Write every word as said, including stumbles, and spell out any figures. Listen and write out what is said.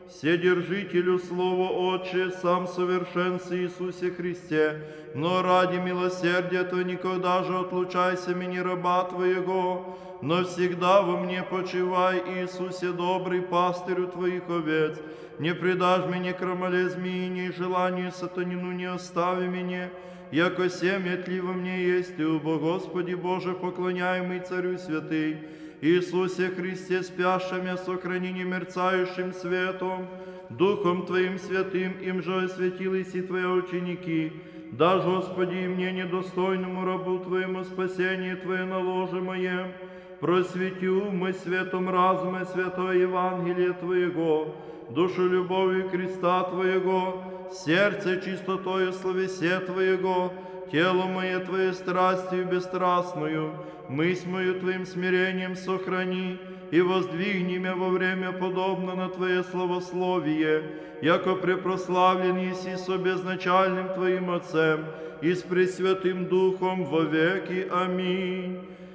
Вседержителю Слова Отче, сам совершенстве Иисусе Христе, но ради милосердия Твоего никогда же отлучайся меня, раба Твоего, но всегда во мне почивай, Иисусе, добрый пастырю Твоих овец. Не предашь меня крамоле змеи, ни желанию сатанину не остави меня, яко семя тли во мне есть, и убо Господи Боже, поклоняемый Царю Святый, Иисусе Христе, спящим, сохрани немерцающим светом, Духом Твоим святым, им же осветились и Твои ученики. Дашь, Господи, и мне, недостойному рабу Твоему, спасение Твое наложимое, просвети умы светом разума святое Евангелие Твоего, душу любовью креста Твоего, сердце чистотою словесе Твоего, тело мое Твоей страстью бесстрастную, мысль мою Твоим смирением сохрани, и воздвигни меня во время подобно на Твое славословие, яко препрославлен еси со безначальным Твоим Отцем и с Пресвятым Духом во веки. Аминь.